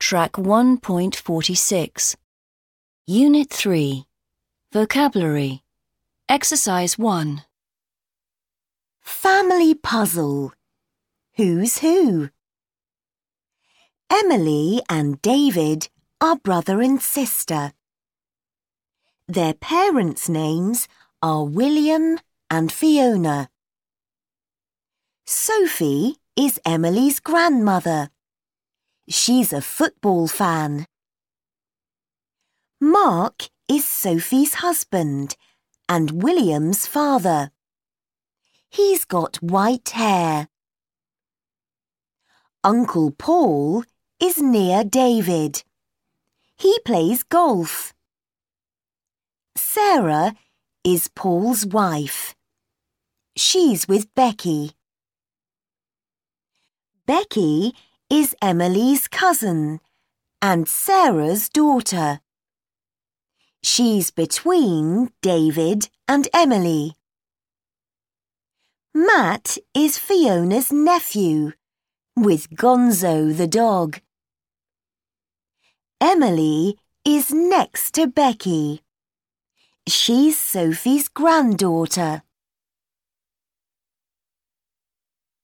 Track 1.46. Unit 3. Vocabulary. Exercise 1. Family puzzle. Who's who? Emily and David are brother and sister. Their parents' names are William and Fiona. Sophie is Emily's grandmother. She's a football fan. Mark is Sophie's husband and William's father. He's got white hair. Uncle Paul is near David. He plays golf. Sarah is Paul's wife. She's with Becky. Becky is Emily's cousin and Sarah's daughter. She's between David and Emily. Matt is Fiona's nephew, with Gonzo the dog. Emily is next to Becky. She's Sophie's granddaughter.